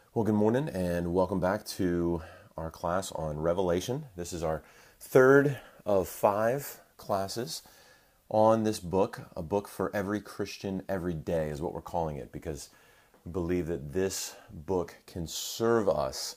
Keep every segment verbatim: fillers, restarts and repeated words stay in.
Well, good morning and welcome back to our class on Revelation. This is our third of five classes on this book, a book for every Christian every day is what we're calling it, because we believe that this book can serve us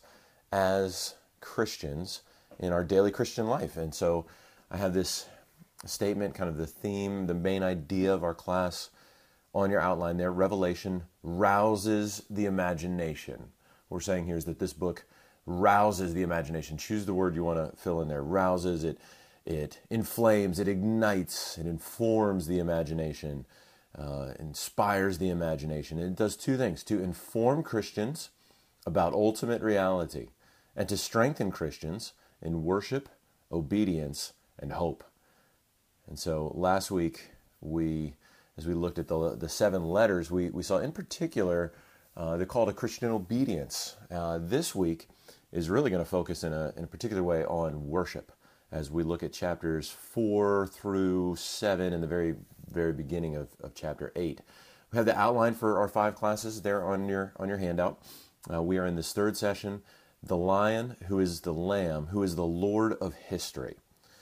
as Christians in our daily Christian life. And so I have this statement, kind of the theme, the main idea of our class on your outline there. Revelation rouses the imagination. What we're saying here is that this book rouses the imagination. Choose the word you want to fill in there. Rouses, it it inflames, it ignites, it informs the imagination, uh, inspires the imagination. And it does two things: to inform Christians about ultimate reality, and to strengthen Christians in worship, obedience, and hope. And so last week, we, as we looked at the the seven letters, we, we saw in particular uh, the call to Christian obedience. Uh, this week is really going to focus in a in a particular way on worship, as we look at chapters four through seven and the very very beginning of, of chapter eight. We have the outline for our five classes there on your on your handout. Uh, we are in this third session, the Lion who is the Lamb, who is the Lord of history.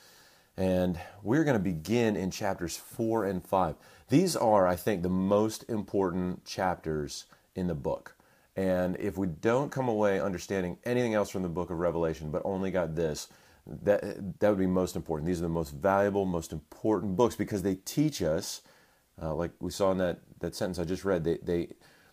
And we're going to begin in chapters four and five. These are, I think, the most important chapters in the book. And if we don't come away understanding anything else from the book of Revelation, but only got this, that that would be most important. These are the most valuable, most important books, because they teach us, uh, like we saw in that, that sentence I just read, they, they,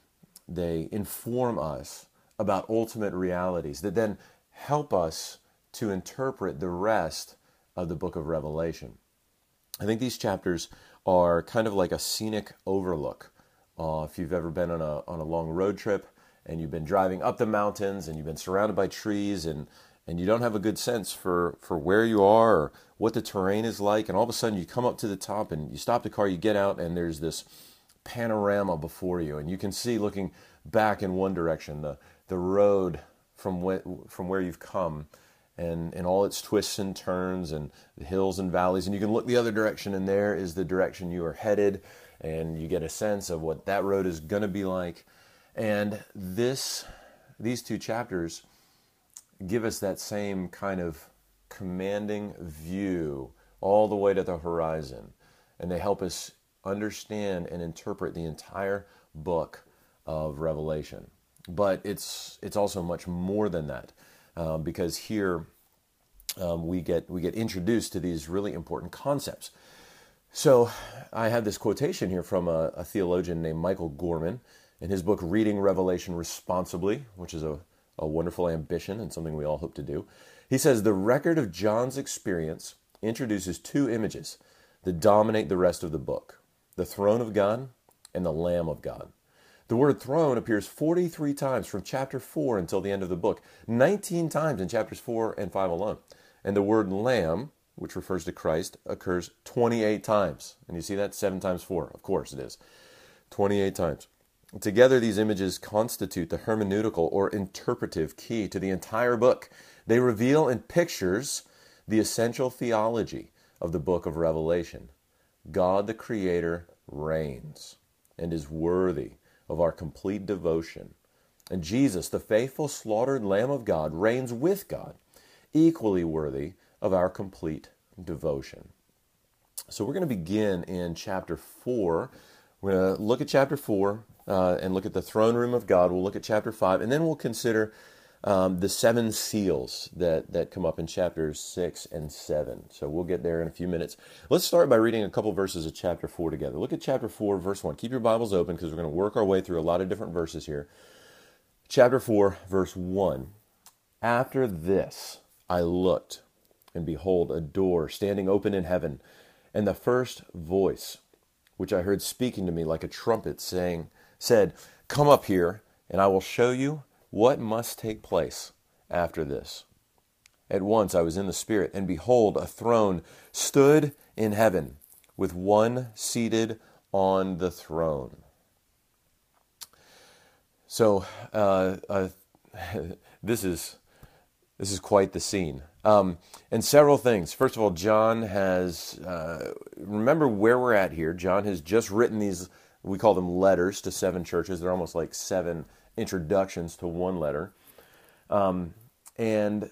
they inform us about ultimate realities that then help us to interpret the rest of the book of Revelation. I think these chapters are kind of like a scenic overlook. Uh, if you've ever been on a on a long road trip and you've been driving up the mountains and you've been surrounded by trees and, and you don't have a good sense for, for where you are or what the terrain is like, and all of a sudden you come up to the top and you stop the car, you get out, and there's this panorama before you, and you can see, looking back in one direction, the, the road from, wh- from where you've come, and, and all its twists and turns and the hills and valleys. And you can look the other direction, and there is the direction you are headed, and you get a sense of what that road is going to be like. And this, these two chapters give us that same kind of commanding view all the way to the horizon. And they help us understand and interpret the entire book of Revelation. But it's it's also much more than that. Uh, because here um, we get we get introduced to these really important concepts. So I have this quotation here from a, a theologian named Michael Gorman in his book Reading Revelation Responsibly, which is a, a wonderful ambition and something we all hope to do. He says, the record of John's experience introduces two images that dominate the rest of the book: the throne of God and the Lamb of God. The word throne appears forty-three times from chapter four until the end of the book, nineteen times in chapters four and five alone. And the word lamb, which refers to Christ, occurs twenty-eight times. And you see that? seven times four. Of course it is. twenty-eight times. Together, these images constitute the hermeneutical or interpretive key to the entire book. They reveal in pictures the essential theology of the book of Revelation. God the Creator reigns and is worthy of our complete devotion. And Jesus, the faithful slaughtered Lamb of God, reigns with God, equally worthy of our complete devotion. So we're going to begin in chapter four. We're going to look at chapter four uh, and look at the throne room of God. We'll look at chapter five, and then we'll consider um, the seven seals that, that come up in chapters six and seven. So we'll get there in a few minutes. Let's start by reading a couple verses of chapter four together. Look at chapter four, verse one. Keep your Bibles open, because we're going to work our way through a lot of different verses here. Chapter four, verse one. After this I looked, and behold, a door standing open in heaven, and the first voice, which I heard speaking to me like a trumpet, saying, said, "Come up here, and I will show you what must take place after this." At once I was in the Spirit, and behold, a throne stood in heaven, with one seated on the throne. So uh, uh, this is this is quite the scene. Um, and several things. First of all, John has, uh, remember where we're at here. John has just written these, we call them letters to seven churches. They're almost like seven introductions to one letter. Um, and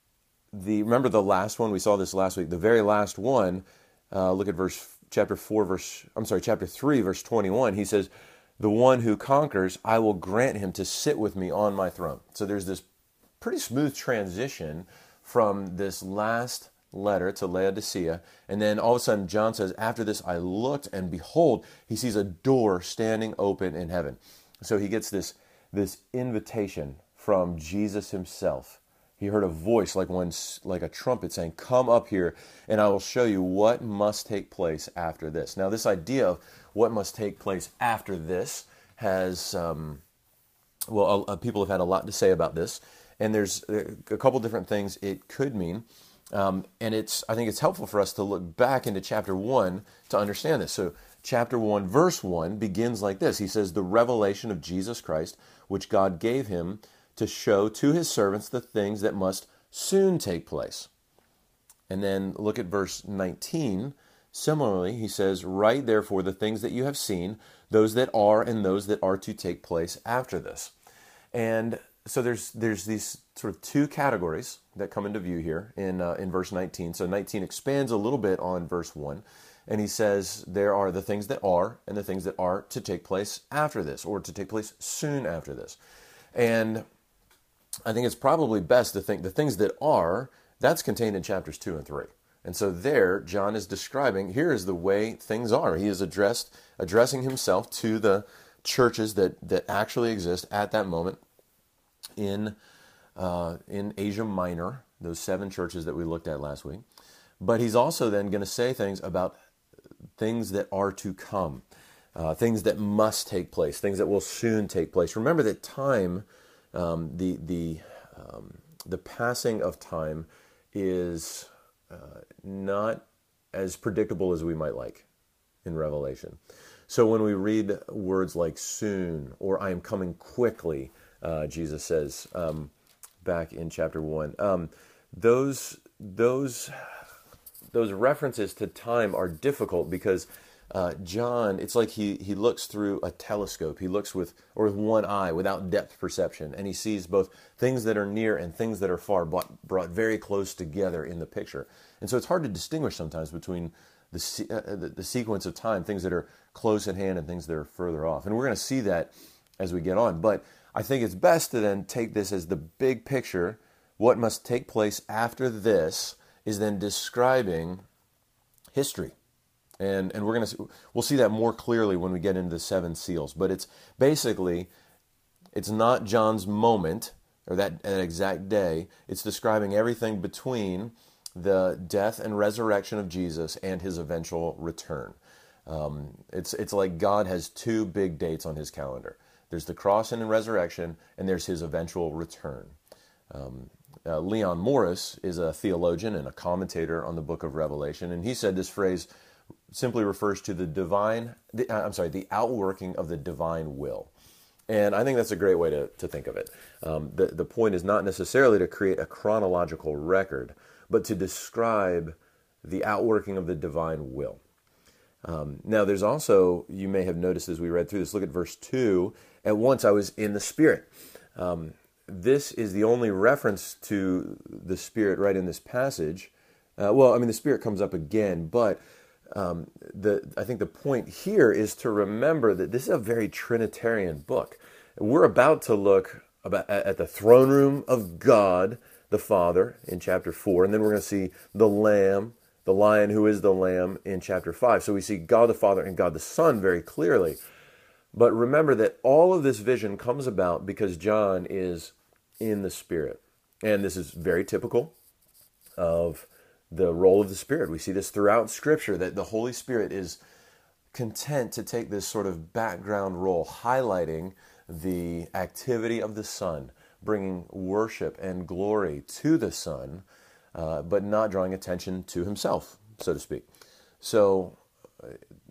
the remember the last one, we saw this last week, the very last one, uh, look at verse chapter four, verse, I'm sorry, chapter three, verse twenty-one. He says, the one who conquers, I will grant him to sit with me on my throne. So there's this pretty smooth transition from this last letter to Laodicea, and then all of a sudden John says, after this I looked, and behold, he sees a door standing open in heaven. So he gets this, this invitation from Jesus himself. He heard a voice like one, like a trumpet saying, come up here and I will show you what must take place after this. Now this idea of what must take place after this has, um, well, uh, people have had a lot to say about this. And there's a couple different things it could mean. Um, and it's I think it's helpful for us to look back into chapter one to understand this. So chapter one, verse one begins like this. He says, the revelation of Jesus Christ, which God gave him to show to his servants the things that must soon take place. And then look at verse nineteen. Similarly, he says, write therefore the things that you have seen, those that are and those that are to take place after this. And so there's there's these sort of two categories that come into view here in uh, in verse nineteen. So nineteen expands a little bit on verse one, and he says there are the things that are and the things that are to take place after this, or to take place soon after this. And I think it's probably best to think the things that are, that's contained in chapters two and three. And so there, John is describing, here is the way things are. He is addressed addressing himself to the churches that, that actually exist at that moment in uh, in Asia Minor, those seven churches that we looked at last week. But he's also then going to say things about things that are to come, uh, things that must take place, things that will soon take place. Remember that time, um, the the um, the passing of time is uh, not as predictable as we might like in Revelation. So when we read words like soon or I am coming quickly, uh, Jesus says um, back in chapter one, um, those those those references to time are difficult because uh, John, it's like he he looks through a telescope. He looks with or with one eye without depth perception, and he sees both things that are near and things that are far, brought, brought very close together in the picture. And so it's hard to distinguish sometimes between the, uh, the the sequence of time, things that are close at hand and things that are further off. And we're going to see that as we get on. But I think it's best to then take this as the big picture. What must take place after this is then describing history. And and we're going to we'll see that more clearly when we get into the seven seals. But it's basically, it's not John's moment or that, that exact day. It's describing everything between the death and resurrection of Jesus and his eventual return. Um, it's it's like God has two big dates on his calendar. There's the cross and resurrection, and there's his eventual return. Um, uh, Leon Morris is a theologian and a commentator on the book of Revelation, and he said this phrase simply refers to the divine, the, uh, I'm sorry, the outworking of the divine will. And I think that's a great way to, to think of it. Um, the, the point is not necessarily to create a chronological record, but to describe the outworking of the divine will. Um, now, there's also, you may have noticed as we read through this, look at verse two, at once I was in the Spirit. Um, this is the only reference to the Spirit right in this passage. Uh, well, I mean, the Spirit comes up again, but um, the I think the point here is to remember that this is a very Trinitarian book. We're about to look about at the throne room of God, the Father, in chapter four, and then we're going to see the Lamb, the Lion who is the Lamb, in chapter five. So we see God the Father and God the Son very clearly. But remember that all of this vision comes about because John is in the Spirit. And this is very typical of the role of the Spirit. We see this throughout Scripture, that the Holy Spirit is content to take this sort of background role, highlighting the activity of the Son, bringing worship and glory to the Son, uh, but not drawing attention to himself, so to speak. So uh,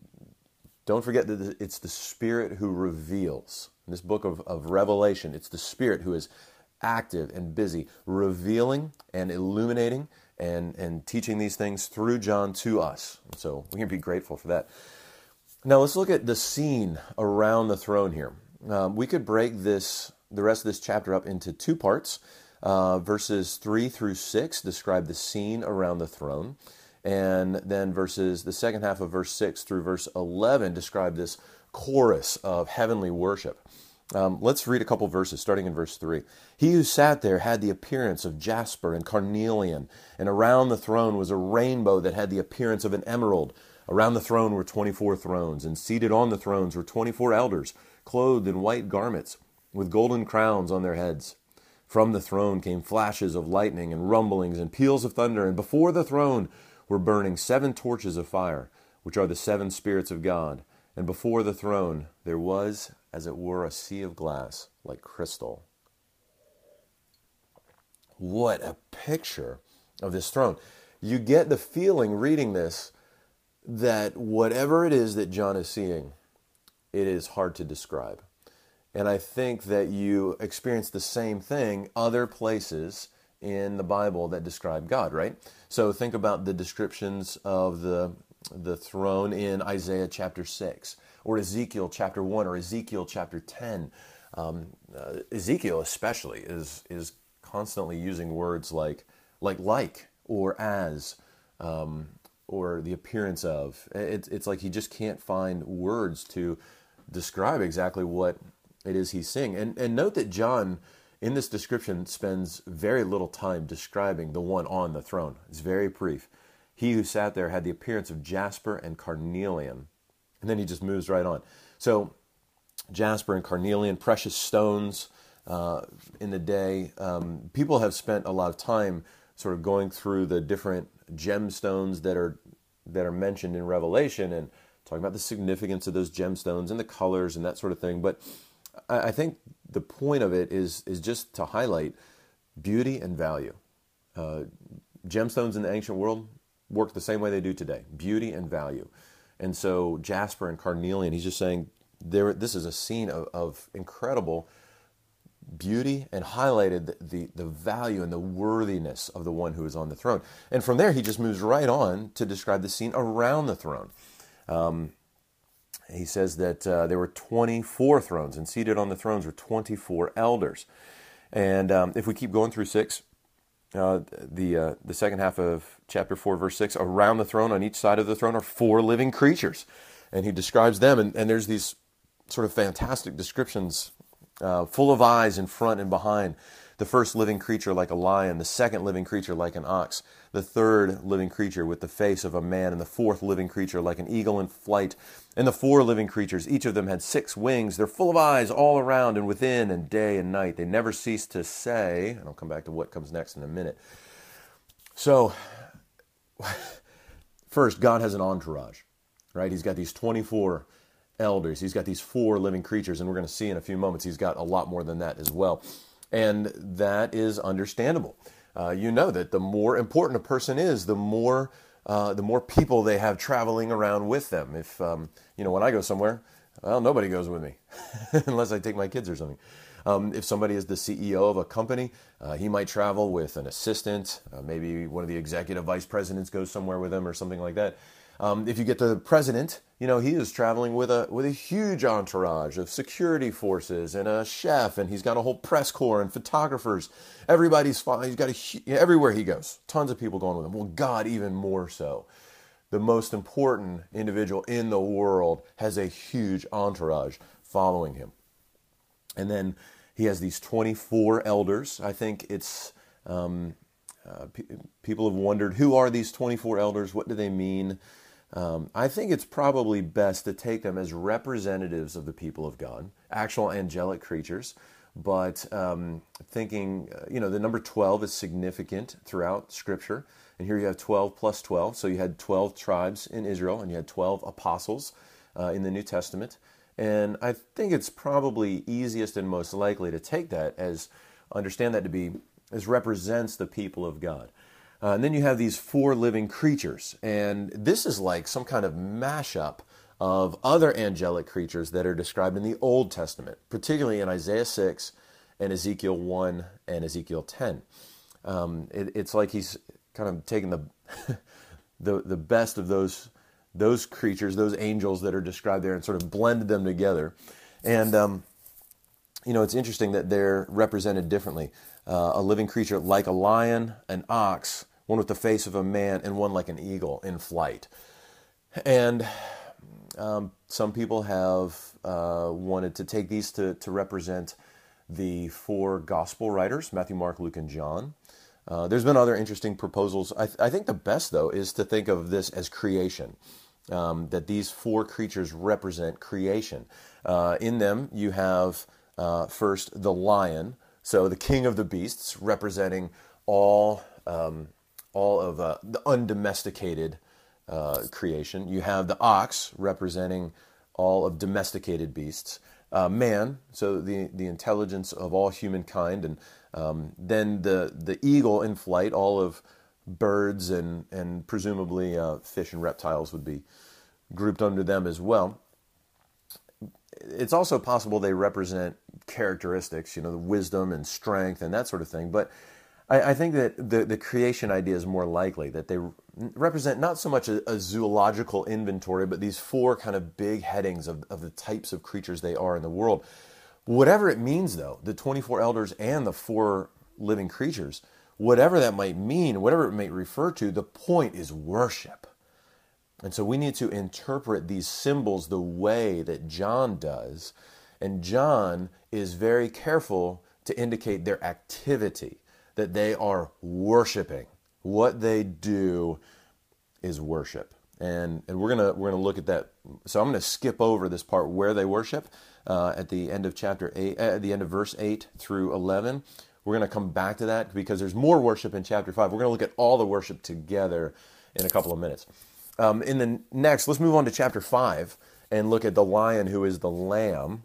don't forget that it's the Spirit who reveals. In this book of, of Revelation, it's the Spirit who is active and busy, revealing and illuminating and, and teaching these things through John to us. And so we can be grateful for that. Now let's look at the scene around the throne here. Um, we could break this the rest of this chapter up into two parts. Uh, verses three through six describe the scene around the throne. And then verses, the second half of verse six through verse eleven describe this chorus of heavenly worship. Um, let's read a couple verses, starting in verse three. He who sat there had the appearance of jasper and carnelian, and around the throne was a rainbow that had the appearance of an emerald. Around the throne were twenty-four thrones, and seated on the thrones were twenty-four elders, clothed in white garments, with golden crowns on their heads. From the throne came flashes of lightning and rumblings and peals of thunder, and before the throne were burning seven torches of fire, which are the seven spirits of God. And before the throne there was, as it were, a sea of glass, like crystal. What a picture of this throne. You get the feeling reading this that whatever it is that John is seeing, it is hard to describe. And I think that you experience the same thing other places in the Bible that describe God, right? So think about the descriptions of the, the throne in Isaiah chapter six, or Ezekiel chapter one, or Ezekiel chapter ten. Um, uh, Ezekiel especially is is constantly using words like like like or as, um, or the appearance of. It's it's like he just can't find words to describe exactly what it is he's seeing. And and note that John, in this description, spends very little time describing the one on the throne. It's very brief. He who sat there had the appearance of jasper and carnelian. And then he just moves right on. So jasper and carnelian, precious stones uh, in the day. Um, people have spent a lot of time sort of going through the different gemstones that are that are mentioned in Revelation and talking about the significance of those gemstones and the colors and that sort of thing. But I think the point of it is is just to highlight beauty and value. Uh, gemstones in the ancient world worked the same way they do today, beauty and value. And so jasper and carnelian, he's just saying there. This is a scene of, of incredible beauty and highlighted the, the, the value and the worthiness of the one who is on the throne. And from there, he just moves right on to describe the scene around the throne. Um, He says that uh, there were twenty-four thrones, and seated on the thrones were twenty-four elders. And um, if we keep going through six, uh, the uh, the second half of chapter four, verse six, around the throne, on each side of the throne, are four living creatures. And he describes them, and, and there's these sort of fantastic descriptions, uh, full of eyes in front and behind. The first living creature like a lion, the second living creature like an ox, the third living creature with the face of a man, and the fourth living creature like an eagle in flight. And the four living creatures, each of them had six wings. They're full of eyes all around and within, and day and night. They never cease to say, and I'll come back to what comes next in a minute. So, first, God has an entourage, right? He's got these twenty-four elders. He's got these four living creatures, and we're going to see in a few moments he's got a lot more than that as well. And that is understandable. Uh, you know that the more important a person is, the more uh, the more people they have traveling around with them. If um, you know, when I go somewhere, well, nobody goes with me unless I take my kids or something. Um, if somebody is the C E O of a company, uh, he might travel with an assistant. Uh, maybe one of the executive vice presidents goes somewhere with him or something like that. Um, if you get the president, you know, he is traveling with a with a huge entourage of security forces and a chef, and he's got a whole press corps and photographers. Everybody's fine. He's got a, everywhere he goes, tons of people going with him. Well, God, even more so. The most important individual in the world has a huge entourage following him. And then he has these twenty-four elders. I think it's, um, uh, pe- people have wondered, who are these twenty-four elders? What do they mean? Um, I think it's probably best to take them as representatives of the people of God, actual angelic creatures. But um, thinking, uh, you know, the number twelve is significant throughout Scripture. And here you have twelve plus twelve. So you had twelve tribes in Israel, and you had twelve apostles uh, in the New Testament. And I think it's probably easiest and most likely to take that as, understand that to be, as represents the people of God. Uh, and then you have these four living creatures. And this is like some kind of mashup of other angelic creatures that are described in the Old Testament, particularly in Isaiah six and Ezekiel one and Ezekiel ten. Um, it, it's like he's kind of taken the, the the best of those those creatures, those angels that are described there, and sort of blended them together. And um, you know, it's interesting that they're represented differently. Uh, a living creature like a lion, an ox, one with the face of a man, and one like an eagle in flight. And um, some people have uh, wanted to take these to, to represent the four gospel writers, Matthew, Mark, Luke, and John. Uh, there's been other interesting proposals. I, th- I think the best, though, is to think of this as creation, um, that these four creatures represent creation. Uh, in them, you have uh, first the lion, so the king of the beasts, representing all um, all of uh, the undomesticated uh, creation. You have the ox, representing all of domesticated beasts. Uh, man, so the, the intelligence of all humankind, and um, then the the eagle in flight, all of birds and, and presumably uh, fish and reptiles would be grouped under them as well. It's also possible they represent characteristics, you know, the wisdom and strength and that sort of thing. But I, I think that the, the creation idea is more likely, that they represent not so much a, a zoological inventory, but these four kind of big headings of, of the types of creatures they are in the world. Whatever it means, though, the twenty-four elders and the four living creatures, whatever that might mean, whatever it might refer to, the point is worship. And so we need to interpret these symbols the way that John does. And John is very careful to indicate their activity, that they are worshiping. What they do is worship. And and we're gonna we're gonna look at that. So I'm gonna skip over this part where they worship uh, at the end of chapter eight, at the end of verse eight through eleven. We're gonna come back to that because there's more worship in chapter five. We're gonna look at all the worship together in a couple of minutes. Um, in the next, let's move on to chapter five and look at the lion who is the lamb.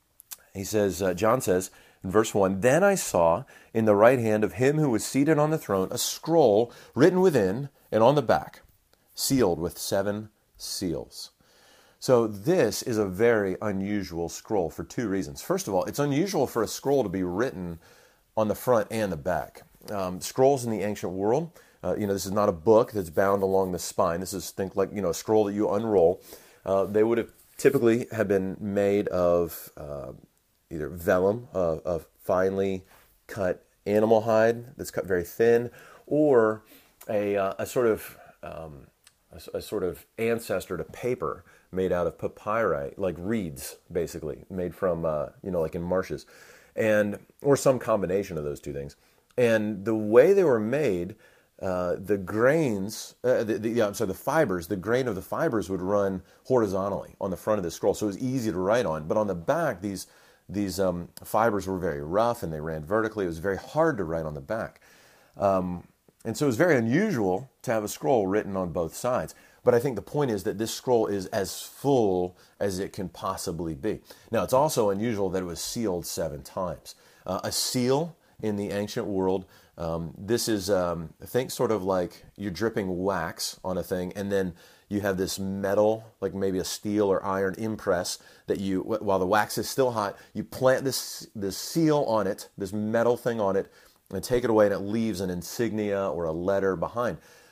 He says, uh, John says in verse one, "Then I saw in the right hand of him who was seated on the throne a scroll written within and on the back, sealed with seven seals." So this is a very unusual scroll for two reasons. First of all, it's unusual for a scroll to be written on the front and the back. Um, scrolls in the ancient world, Uh, you know, this is not a book that's bound along the spine. This is, think like, you know, a scroll that you unroll. Uh, they would have typically have been made of uh, either vellum, uh, of finely cut animal hide that's cut very thin, or a, uh, a sort of um, a, a sort of ancestor to paper made out of papyri, like reeds, basically, made from, uh, you know, like in marshes, and or some combination of those two things. And the way they were made, Uh, the grains, uh, the, the, yeah, I'm sorry, the fibers, the grain of the fibers would run horizontally on the front of the scroll, so it was easy to write on. But on the back, these these um, fibers were very rough and they ran vertically. It was very hard to write on the back. Um, and so it was very unusual to have a scroll written on both sides. But I think the point is that this scroll is as full as it can possibly be. Now, it's also unusual that it was sealed seven times. Uh, a seal in the ancient world, Um, this is, um, think sort of like you're dripping wax on a thing, and then you have this metal, like maybe a steel or iron impress that you, while the wax is still hot, you plant this this seal on it, this metal thing on it, and take it away, and it leaves an insignia or a letter behind.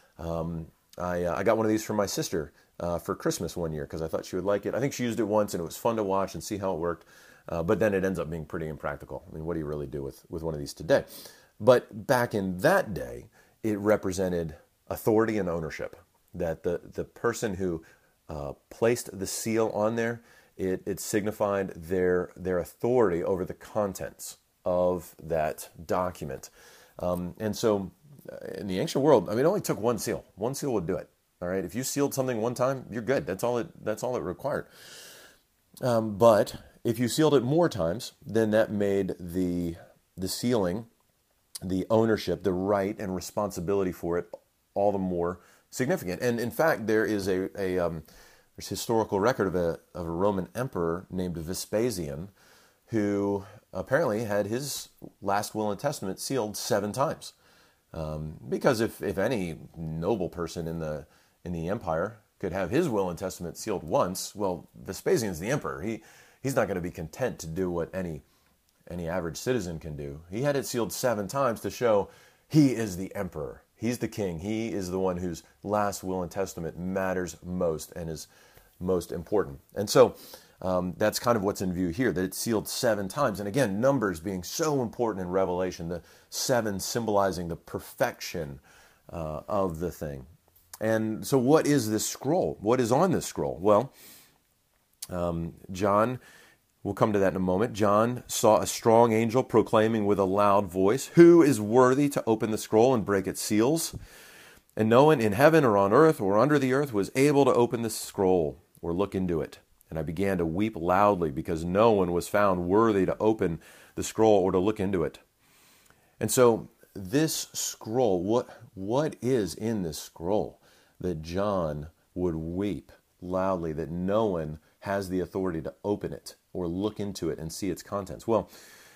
Um, I, uh, I got one of these from my sister uh, for Christmas one year because I thought she would like it. I think she used it once, and it was fun to watch and see how it worked. Uh, but then it ends up being pretty impractical. I mean, what do you really do with, with one of these today? But back in that day, it represented authority and ownership. That the, the person who uh, placed the seal on there, it, it signified their their authority over the contents of that document. Um, and so in the ancient world, I mean, it only took one seal. One seal would do it. All right, if you sealed something one time, you're good. That's all it. That's all it required. Um, but if you sealed it more times, then that made the the sealing, the ownership, the right and responsibility for it all the more significant. And in fact, there is a, a um, there's historical record of a of a Roman emperor named Vespasian, who apparently had his last will and testament sealed seven times. Um, because if if any noble person in the in the empire could have his will and testament sealed once, well, Vespasian's the emperor. He he's not going to be content to do what any any average citizen can do. He had it sealed seven times to show he is the emperor. He's the king. He is the one whose last will and testament matters most and is most important. And so Um, that's kind of what's in view here, that it's sealed seven times. And again, numbers being so important in Revelation, the seven symbolizing the perfection uh, of the thing. And so what is this scroll? What is on this scroll? Well, um, John, we'll come to that in a moment. John saw a strong angel proclaiming with a loud voice, "Who is worthy to open the scroll and break its seals?" And no one in heaven or on earth or under the earth was able to open the scroll or look into it. And I began to weep loudly because no one was found worthy to open the scroll or to look into it. And so this scroll, what what is in this scroll that John would weep loudly that no one has the authority to open it or look into it and see its contents? Well,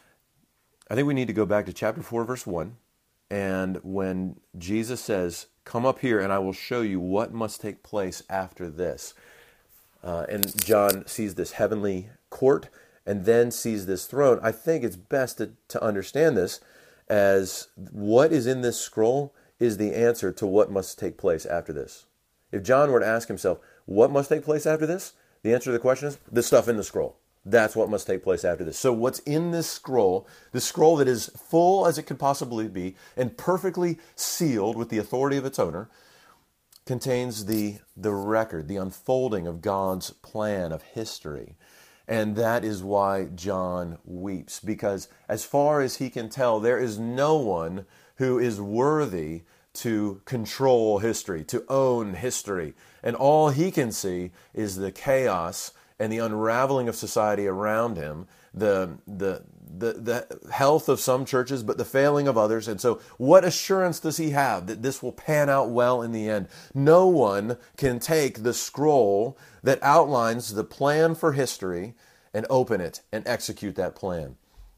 I think we need to go back to chapter four, verse one. And when Jesus says, "Come up here and I will show you what must take place after this." Uh, and John sees this heavenly court and then sees this throne. I think it's best to, to understand this as what is in this scroll is the answer to what must take place after this. If John were to ask himself, what must take place after this? The answer to the question is the stuff in the scroll. That's what must take place after this. So what's in this scroll, the scroll that is full as it could possibly be and perfectly sealed with the authority of its owner, contains the, the record, the unfolding of God's plan of history. And that is why John weeps, because as far as he can tell, there is no one who is worthy to control history, to own history. And all he can see is the chaos and the unraveling of society around him, the, the, the, the health of some churches, but the failing of others. And so what assurance does he have that this will pan out well in the end? No one can take the scroll that outlines the plan for history and open it and execute that plan.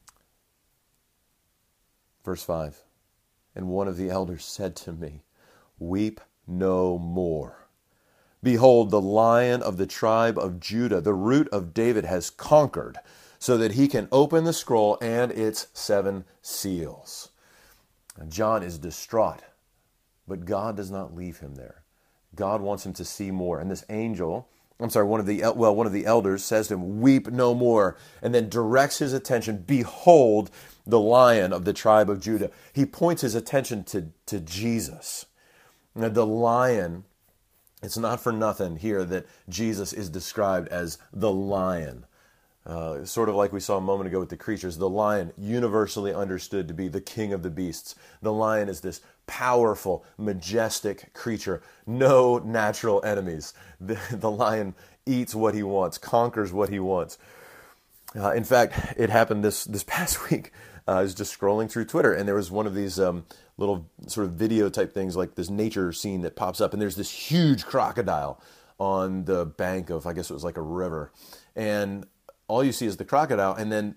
Verse five, and one of the elders said to me, "Weep no more. Behold, the Lion of the tribe of Judah, the Root of David, has conquered, so that he can open the scroll and its seven seals." And John is distraught, but God does not leave him there. God wants him to see more. And this angel, I'm sorry, one of the well, one of the elders says to him, "Weep no more," and then directs his attention. Behold, the Lion of the tribe of Judah. He points his attention to, to Jesus. Now, the lion, it's not for nothing here that Jesus is described as the lion. Uh, sort of like we saw a moment ago with the creatures. The lion, universally understood to be the king of the beasts. The lion is this powerful, majestic creature. No natural enemies. The, the lion eats what he wants, conquers what he wants. Uh, in fact, it happened this, this past week. Uh, I was just scrolling through Twitter, and there was one of these um, little sort of video type things, like this nature scene that pops up, and there's this huge crocodile on the bank of, I guess it was like a river. And all you see is the crocodile, and then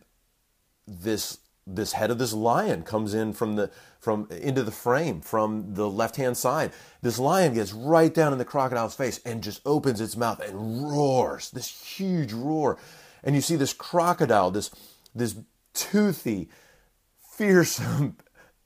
this this head of this lion comes in from the from into the frame from the left-hand side. This lion gets right down in the crocodile's face and just opens its mouth and roars, this huge roar. And you see this crocodile, this this toothy, fearsome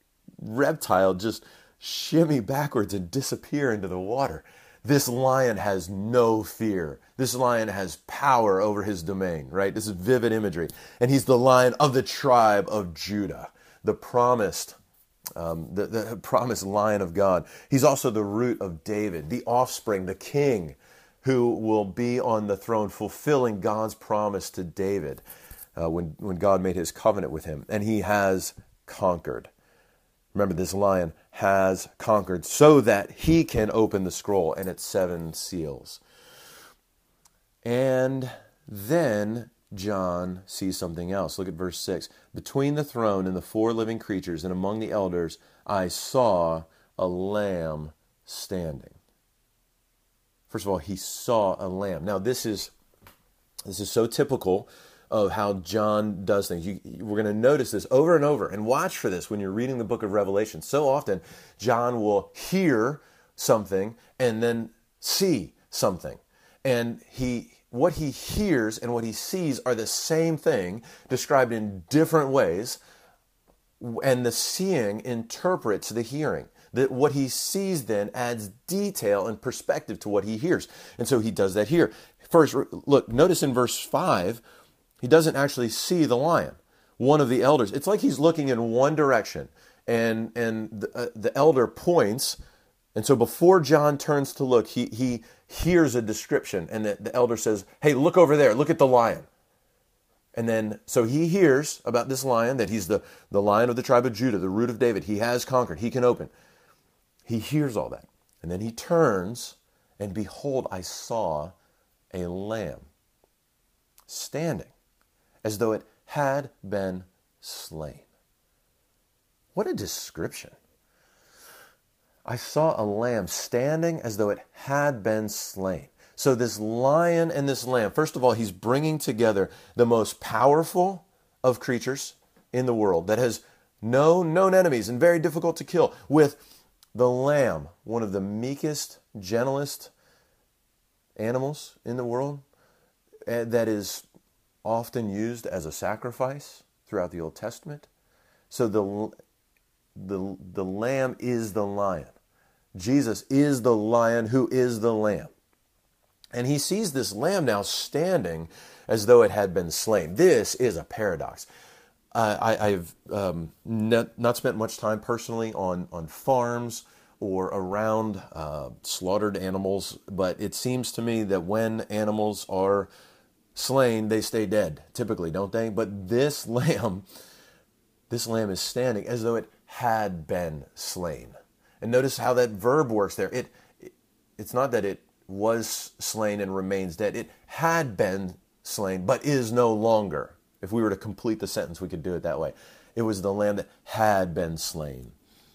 reptile just shimmy backwards and disappear into the water. This lion has no fear. This lion has power over his domain, right? This is vivid imagery. And he's the Lion of the tribe of Judah, the promised, um, the, the promised Lion of God. He's also the Root of David, the offspring, the king who will be on the throne, fulfilling God's promise to David uh, when, when God made his covenant with him. And he has conquered. Remember, this lion has conquered so that he can open the scroll and its seven seals. And then John sees something else. Look at verse six. Between the throne and the four living creatures and among the elders, I saw a lamb standing. First of all, he saw a lamb. Now, this is this is so typical of how John does things. You, we're going to notice this over and over, and watch for this when you're reading the book of Revelation. So often, John will hear something and then see something. And he, what he hears and what he sees are the same thing, described in different ways, and the seeing interprets the hearing. That what he sees then adds detail and perspective to what he hears. And so he does that here. First, look, notice in verse five, he doesn't actually see the lion, one of the elders. It's like he's looking in one direction, and and the, uh, the elder points, and so before John turns to look, he he hears a description, and the, the elder says, hey, look over there, look at the lion. And then, so he hears about this lion, that he's the, the lion of the tribe of Judah, the root of David. He has conquered, he can open. He hears all that. And then he turns, and behold, I saw a lamb standing as though it had been slain. What a description. I saw a lamb standing as though it had been slain. So this lion and this lamb, first of all, he's bringing together the most powerful of creatures in the world that has no known enemies and very difficult to kill, with the lamb, one of the meekest, gentlest animals in the world, that is often used as a sacrifice throughout the Old Testament. So the, the, the lamb is the lion. Jesus is the lion who is the lamb. And he sees this lamb now standing as though it had been slain. This is a paradox. Uh, I, I've um, not, not spent much time personally on, on farms or around uh, slaughtered animals, but it seems to me that when animals are slain, they stay dead, typically, don't they? But this lamb, this lamb is standing as though it had been slain. And notice how that verb works there. It, it it's not that it was slain and remains dead. It had been slain, but is no longer. If we were to complete the sentence, we could do it that way. It was the lamb that had been slain.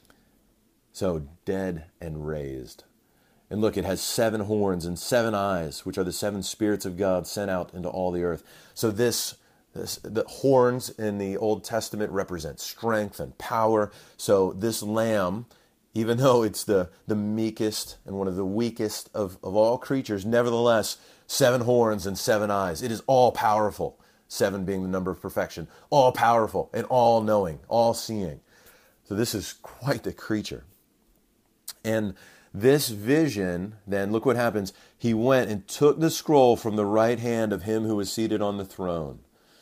So dead and raised. And look, it has seven horns and seven eyes, which are the seven spirits of God sent out into all the earth. So this, this the horns in the Old Testament represent strength and power. So this lamb, even though it's the, the meekest and one of the weakest of, of all creatures, nevertheless, seven horns and seven eyes. It is all powerful, seven being the number of perfection, all powerful and all knowing, all seeing. So this is quite the creature. And this vision, then, look what happens. He went and took the scroll from the right hand of him who was seated on the throne.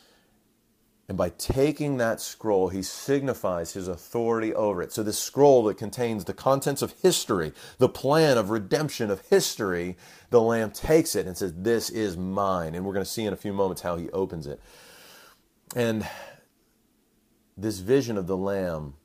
And by taking that scroll, he signifies his authority over it. So this scroll that contains the contents of history, the plan of redemption of history, the Lamb takes it and says, this is mine. And we're going to see in a few moments how he opens it. And this vision of the Lamb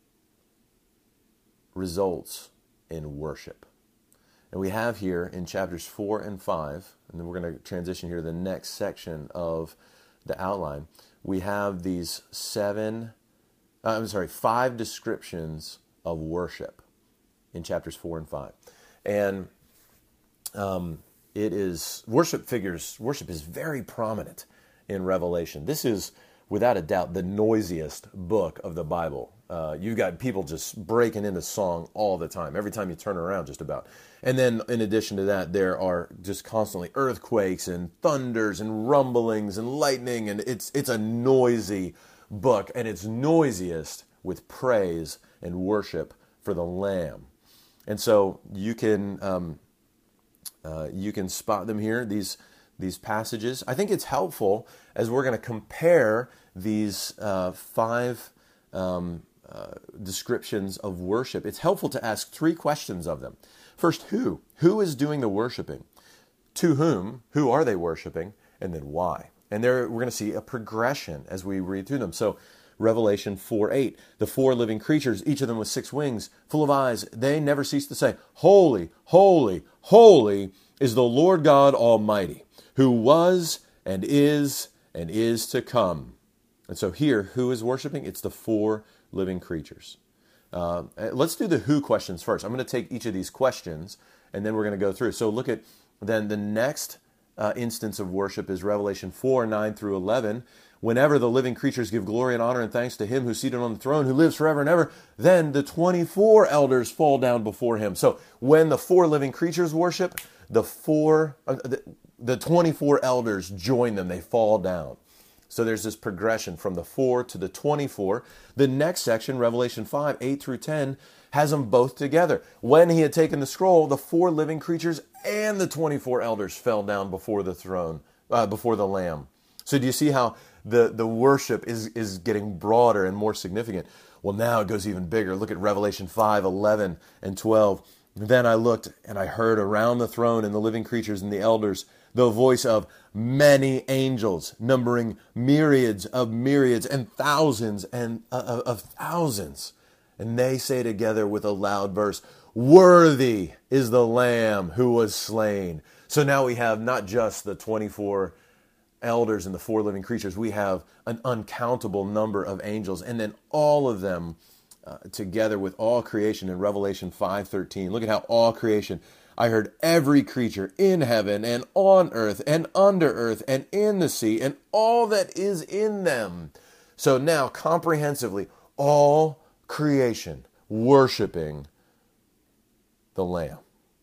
results in worship. And we have here in chapters four and five, and then we're going to transition here to the next section of the outline. We have these seven, uh, I'm sorry, five descriptions of worship in chapters four and five. And um, it is, worship figures, worship is very prominent in Revelation. This is, without a doubt, the noisiest book of the Bible. Uh, you've got people just breaking into song all the time, every time you turn around just about. And then in addition to that, there are just constantly earthquakes and thunders and rumblings and lightning, and it's it's a noisy book, and it's noisiest with praise and worship for the Lamb. And so you can um, uh, you can spot them here, these these passages. I think it's helpful as we're going to compare these uh, five um, uh, descriptions of worship. It's helpful to ask three questions of them. First, who? Who is doing the worshiping? To whom? Who are they worshiping? And then why? And there we're going to see a progression as we read through them. So Revelation four eight, the four living creatures, each of them with six wings, full of eyes, they never cease to say, holy, holy, holy is the Lord God Almighty, who was and is and is to come. And so here, who is worshiping? It's the four living creatures. Uh, let's do the who questions first. I'm going to take each of these questions, and then we're going to go through. So look at then the next uh, instance of worship is Revelation four, nine through eleven. Whenever the living creatures give glory and honor and thanks to him who's seated on the throne, who lives forever and ever, then the twenty-four elders fall down before him. So when the four living creatures worship, the four, uh, the, the twenty-four elders join them. They fall down. So there's this progression from the four to the twenty-four. The next section, Revelation five, eight through ten, has them both together. When he had taken the scroll, the four living creatures and the twenty-four elders fell down before the throne, uh, before the Lamb. So do you see how the, the worship is, is getting broader and more significant? Well, now it goes even bigger. Look at Revelation five, eleven and twelve. Then I looked and I heard around the throne and the living creatures and the elders the voice of many angels, numbering myriads of myriads and thousands and uh, of thousands. And they say together with a loud voice, "Worthy is the Lamb who was slain." So now we have not just the twenty-four elders and the four living creatures. We have an uncountable number of angels. And then all of them uh, together with all creation in Revelation five thirteen. Look at how all creation, I heard every creature in heaven and on earth and under earth and in the sea and all that is in them. So now comprehensively, all creation worshiping the Lamb.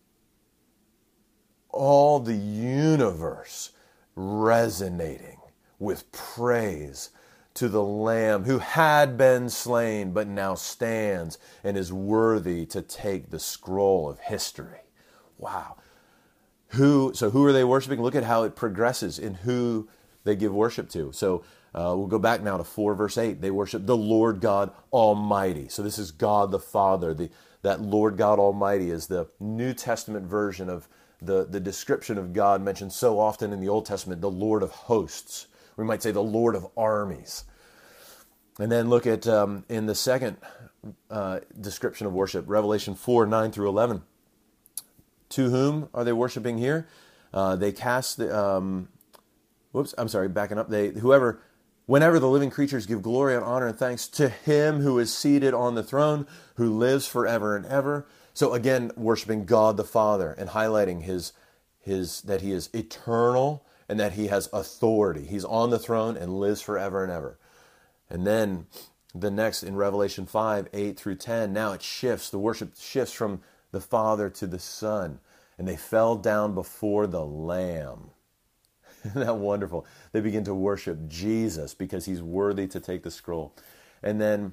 All the universe resonating with praise to the Lamb who had been slain but now stands and is worthy to take the scroll of history. Wow. Who? So who are they worshiping? Look at how it progresses in who they give worship to. So uh, we'll go back now to four verse eight. They worship the Lord God Almighty. So this is God the Father. The, that Lord God Almighty is the New Testament version of the, the description of God mentioned so often in the Old Testament, the Lord of hosts. We might say the Lord of armies. And then look at um, in the second uh, description of worship, Revelation four, nine through eleven. To whom are they worshiping here? Uh, they cast the, um, whoops, I'm sorry, backing up. They, whoever, whenever the living creatures give glory and honor and thanks to him who is seated on the throne, who lives forever and ever. So again, worshiping God the Father and highlighting his, his, that he is eternal and that he has authority. He's on the throne and lives forever and ever. And then the next in Revelation five, eight through ten, now it shifts. The worship shifts from the Father to the Son. And they fell down before the Lamb. Isn't that wonderful? They begin to worship Jesus because he's worthy to take the scroll. And then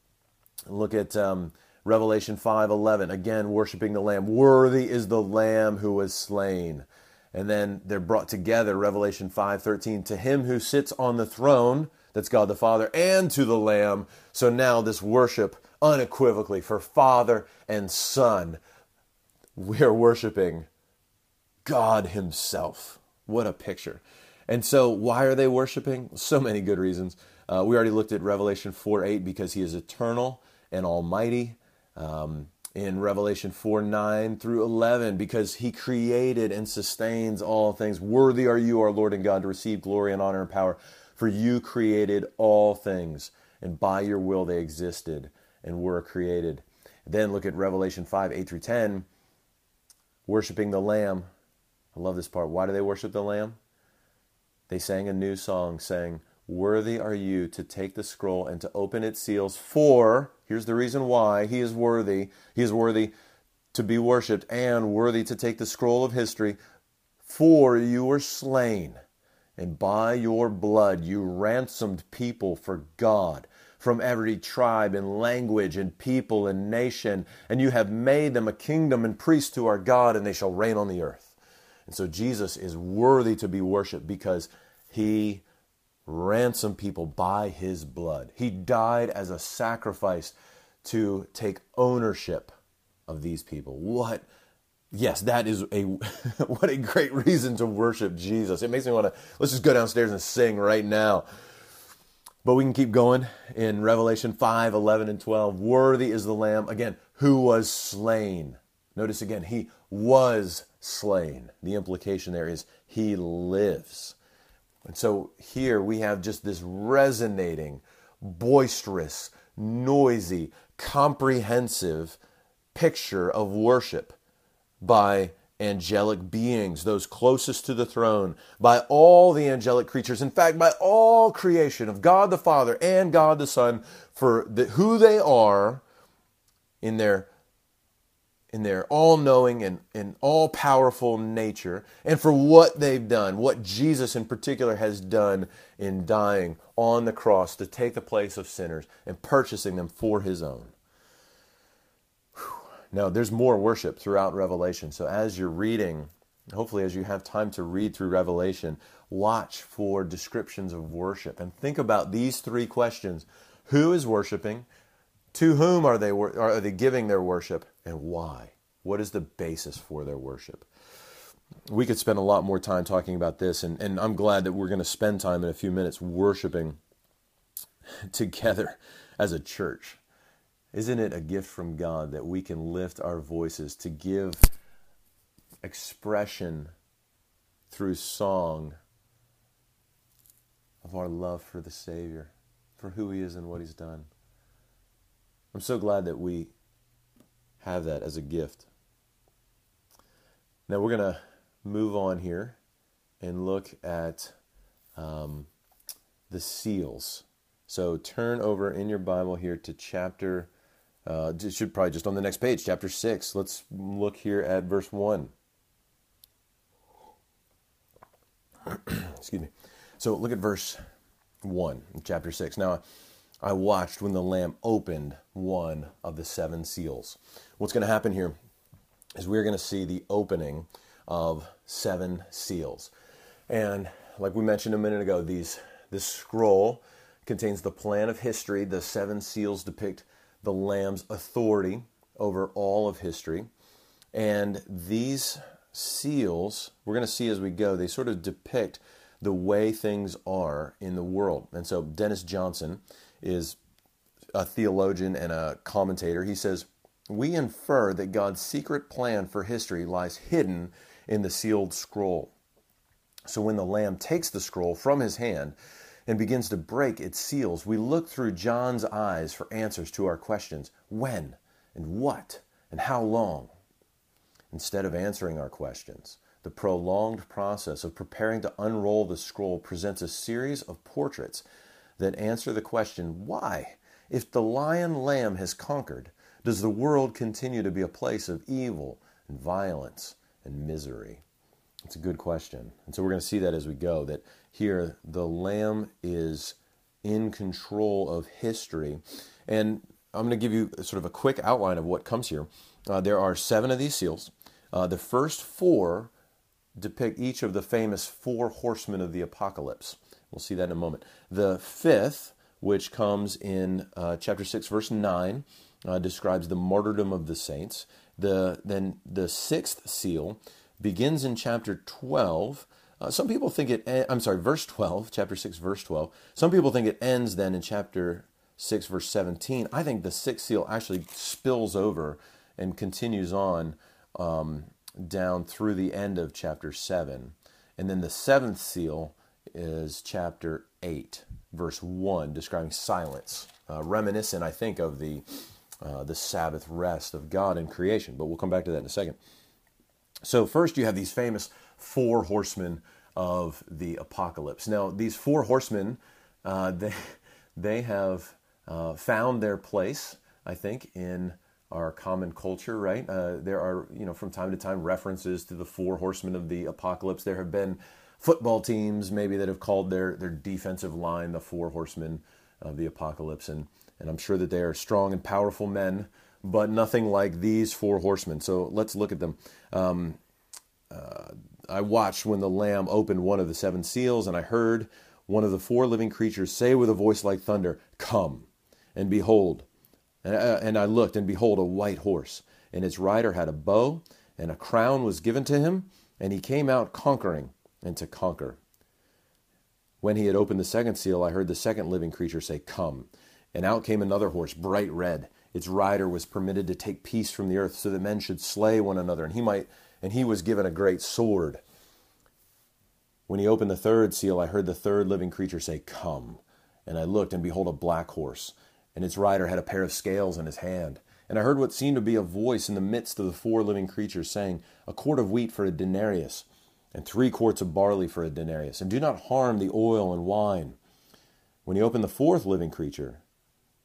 look at um, Revelation five eleven. Again, worshiping the Lamb. Worthy is the Lamb who was slain. And then they're brought together, Revelation five thirteen. To him who sits on the throne, that's God the Father, and to the Lamb. So now this worship unequivocally for Father and Son. We are worshiping God himself. What a picture. And so why are they worshiping? So many good reasons. Uh, we already looked at Revelation four eight because he is eternal and almighty. Um, in Revelation four nine through eleven because he created and sustains all things. Worthy are you, our Lord and God, to receive glory and honor and power. For you created all things, and by your will they existed and were created. Then look at Revelation five eight through ten. Worshiping the Lamb. I love this part. Why do they worship the Lamb? They sang a new song saying, worthy are you to take the scroll and to open its seals, for, here's the reason why, he is worthy. He is worthy to be worshipped and worthy to take the scroll of history, for you were slain, and by your blood you ransomed people for God from every tribe and language and people and nation, and you have made them a kingdom and priests to our God, and they shall reign on the earth. And so Jesus is worthy to be worshipped because he ransomed people by his blood. He died as a sacrifice to take ownership of these people. What? Yes, that is a what a great reason to worship Jesus. It makes me want to, let's just go downstairs and sing right now. But we can keep going in Revelation five, eleven, and twelve. Worthy is the Lamb, again, who was slain. Notice again, he was slain. The implication there is he lives. And so here we have just this resonating, boisterous, noisy, comprehensive picture of worship by angelic beings, those closest to the throne, by all the angelic creatures, in fact, by all creation of God the Father and God the Son, for the, who they are in their in their all-knowing and, and all-powerful nature, and for what they've done, what Jesus in particular has done in dying on the cross to take the place of sinners and purchasing them for his own. Whew. Now, there's more worship throughout Revelation, so as you're reading, hopefully as you have time to read through Revelation, watch for descriptions of worship and think about these three questions. Who is worshiping? To whom are they are they giving their worship, and why? What is the basis for their worship? We could spend a lot more time talking about this, and, and I'm glad that we're going to spend time in a few minutes worshiping together as a church. Isn't it a gift from God that we can lift our voices to give expression through song of our love for the Savior, for who he is and what he's done? I'm so glad that we have that as a gift. Now we're going to move on here and look at um, the seals. So turn over in your Bible here to chapter, uh, it should probably just on the next page, chapter six. Let's look here at verse one. Excuse me. So look at verse one in chapter six. Now, I watched when the Lamb opened one of the seven seals. What's going to happen here is we're going to see the opening of seven seals. And like we mentioned a minute ago, these this scroll contains the plan of history. The seven seals depict the Lamb's authority over all of history. And these seals, we're going to see as we go, they sort of depict the way things are in the world. And so Dennis Johnson is a theologian and a commentator. He says, we infer that God's secret plan for history lies hidden in the sealed scroll. So when the Lamb takes the scroll from his hand and begins to break its seals, we look through John's eyes for answers to our questions. When and what and how long? Instead of answering our questions, the prolonged process of preparing to unroll the scroll presents a series of portraits that answer the question, why, if the lion lamb has conquered, does the world continue to be a place of evil and violence and misery? It's a good question. And so we're going to see that as we go, that here the Lamb is in control of history. And I'm going to give you sort of a quick outline of what comes here. Uh, there are seven of these seals. Uh, the first four depict each of the famous four horsemen of the apocalypse. We'll see that in a moment. The fifth, which comes in uh, chapter six, verse nine, uh, describes the martyrdom of the saints. The Then the sixth seal begins in chapter twelve. Uh, some people think it, I'm sorry, verse twelve, chapter six, verse twelve. Some people think it ends then in chapter six, verse seventeen. I think the sixth seal actually spills over and continues on um, down through the end of chapter seven. And then the seventh seal is chapter eight, verse one, describing silence, uh, reminiscent, I think, of the uh, the Sabbath rest of God in creation. But we'll come back to that in a second. So first you have these famous four horsemen of the apocalypse. Now, these four horsemen, uh, they, they have uh, found their place, I think, in our common culture, right? Uh, there are, you know, from time to time references to the four horsemen of the apocalypse. There have been football teams maybe that have called their, their defensive line the four horsemen of the apocalypse. And, and I'm sure that they are strong and powerful men, but nothing like these four horsemen. So let's look at them. Um, uh, I watched when the Lamb opened one of the seven seals, and I heard one of the four living creatures say with a voice like thunder, "Come!" And behold, and I, and I looked, and behold, a white horse, and its rider had a bow, and a crown was given to him, and he came out conquering and to conquer. When he had opened the second seal, I heard the second living creature say, "Come!" And out came another horse, bright red. Its rider was permitted to take peace from the earth, so that men should slay one another, and he might, and he was given a great sword. When he opened the third seal, I heard the third living creature say, "Come!" And I looked, and behold, a black horse, and its rider had a pair of scales in his hand. And I heard what seemed to be a voice in the midst of the four living creatures saying, "A quart of wheat for a denarius, and three quarts of barley for a denarius, and do not harm the oil and wine." When he opened the fourth living creature,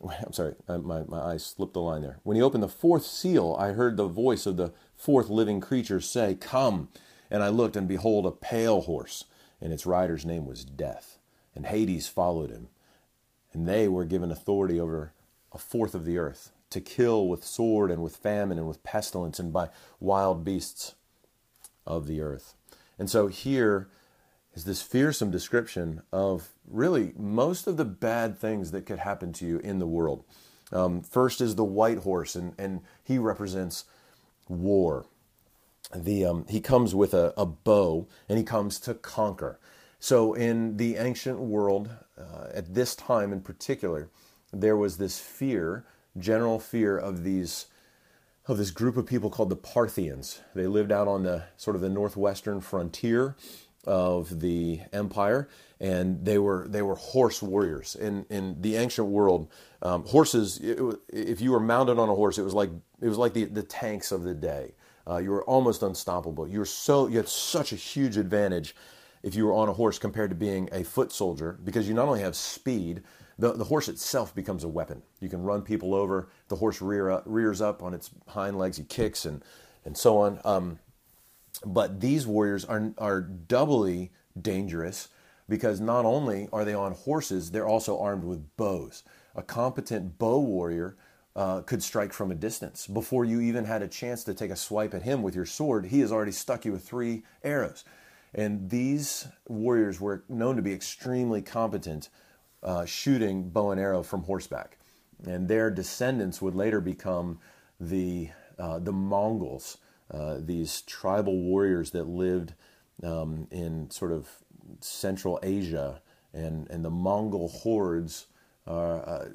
I'm sorry, my, my eyes slipped the line there. When he opened the fourth seal, I heard the voice of the fourth living creature say, "Come." And I looked, and behold, a pale horse, and its rider's name was Death. And Hades followed him. And they were given authority over a fourth of the earth, to kill with sword and with famine and with pestilence and by wild beasts of the earth. And so here is this fearsome description of really most of the bad things that could happen to you in the world. Um, first is the white horse, and, and he represents war. The um, he comes with a, a bow, and he comes to conquer. So in the ancient world, uh, at this time in particular, there was this fear, general fear of these of this group of people called the Parthians. They lived out on the sort of the northwestern frontier of the empire, and they were they were horse warriors. In in the ancient world, um, horses, it, if you were mounted on a horse, it was like it was like the, the tanks of the day. Uh, you were almost unstoppable. You were so you had such a huge advantage if you were on a horse compared to being a foot soldier, because you not only have speed, the, the horse itself becomes a weapon. You can run people over. The horse rear up, rears up on its hind legs. He kicks and and so on. Um, but these warriors are are doubly dangerous because not only are they on horses, they're also armed with bows. A competent bow warrior uh, could strike from a distance. Before you even had a chance to take a swipe at him with your sword, he has already stuck you with three arrows. And these warriors were known to be extremely competent uh, shooting bow and arrow from horseback. And their descendants would later become the uh, the Mongols, uh, these tribal warriors that lived um, in sort of Central Asia. And, and the Mongol hordes are, uh,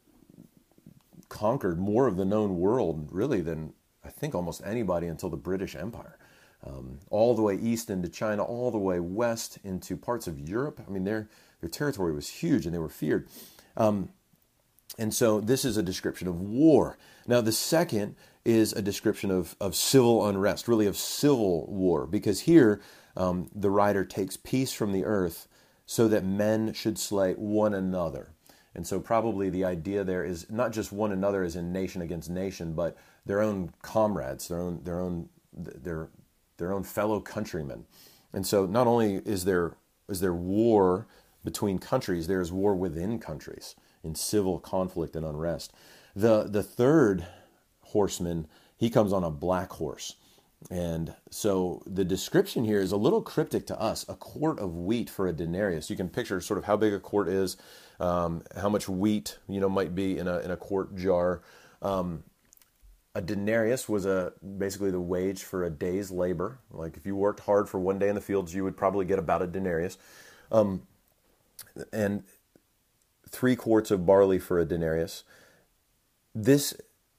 conquered more of the known world, really, than I think almost anybody until the British Empire. Um, all the way east into China, all the way west into parts of Europe. I mean, their their territory was huge, and they were feared. Um, and so this is a description of war. Now, the second is a description of, of civil unrest, really of civil war, because here um, the writer takes peace from the earth so that men should slay one another. And so probably the idea there is not just one another as in nation against nation, but their own comrades, their own their own their their own fellow countrymen. And so not only is there is there war between countries, there is war within countries in civil conflict and unrest. The the third horseman, he comes on a black horse. And so the description here is a little cryptic to us. A quart of wheat for a denarius. You can picture sort of how big a quart is, um, how much wheat, you know, might be in a in a quart jar. Um, A denarius was a basically the wage for a day's labor. Like if you worked hard for one day in the fields, you would probably get about a denarius. Um, and three quarts of barley for a denarius. This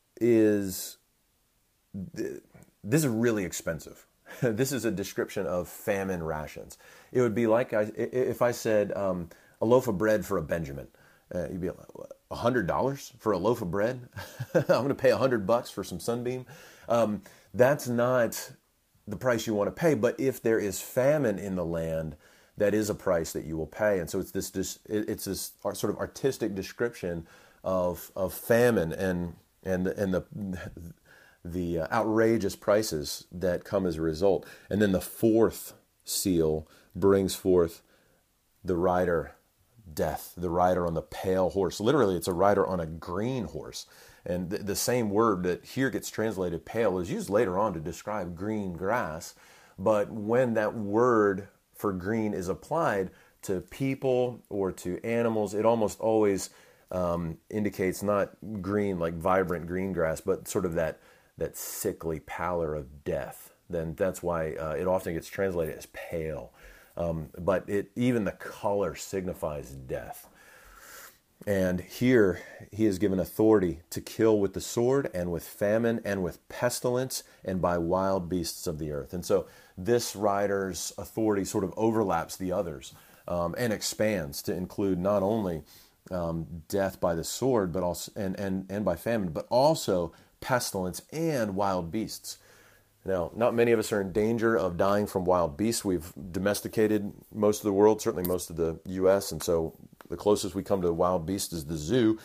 is this is really expensive. This is a description of famine rations. It would be like I, if I said um, a loaf of bread for a Benjamin. Uh, you'd be like, a hundred dollars for a loaf of bread? I'm going to pay a hundred bucks for some Sunbeam. Um, that's not the price you want to pay. But if there is famine in the land, that is a price that you will pay. And so it's this, this it's this sort of artistic description of of famine and and and the the outrageous prices that come as a result. And then the fourth seal brings forth the rider. Death, the rider on the pale horse. Literally, it's a rider on a green horse. And th- the same word that here gets translated pale is used later on to describe green grass. But when that word for green is applied to people or to animals, it almost always um, indicates not green, like vibrant green grass, but sort of that, that sickly pallor of death. Then that's why uh, it often gets translated as pale. Um, but it even the color signifies death. And here he is given authority to kill with the sword and with famine and with pestilence and by wild beasts of the earth. And so this rider's authority sort of overlaps the others um, and expands to include not only um, death by the sword, but also and, and, and by famine, but also pestilence and wild beasts. Now, not many of us are in danger of dying from wild beasts. We've domesticated most of the world, certainly most of the U S, and so the closest we come to wild beasts is the zoo.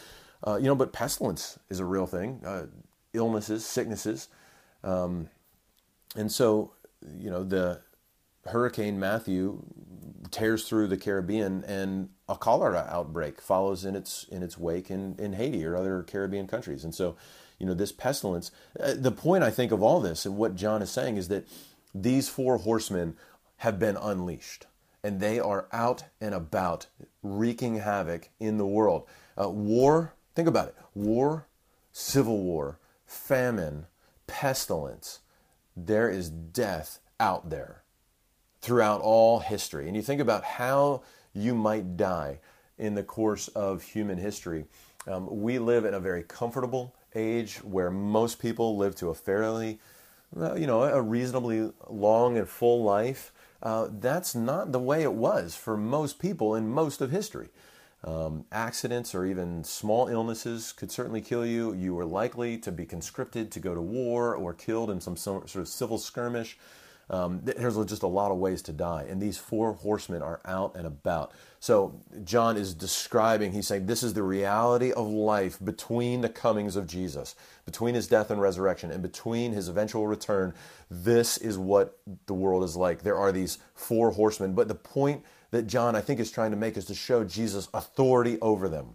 Uh, you know, but pestilence is a real thing. Uh, illnesses, sicknesses. Um, and so, you know, the Hurricane Matthew tears through the Caribbean, and a cholera outbreak follows in its in its wake in, in Haiti or other Caribbean countries. And so, you know, this pestilence, uh, the point I think of all this and what John is saying is that these four horsemen have been unleashed, and they are out and about wreaking havoc in the world. Uh, war, think about it, war, civil war, famine, pestilence. There is death out there throughout all history. And you think about how you might die in the course of human history. Um, we live in a very comfortable age where most people live to a fairly, uh, you know, a reasonably long and full life. Uh, that's not the way it was for most people in most of history. Um, accidents or even small illnesses could certainly kill you. You were likely to be conscripted to go to war or killed in some sort of civil skirmish. Um, there's just a lot of ways to die, and these four horsemen are out and about. So John is describing, he's saying this is the reality of life between the comings of Jesus, between his death and resurrection, and between his eventual return. This is what the world is like. There are these four horsemen, but the point that John, I think, is trying to make is to show Jesus' authority over them.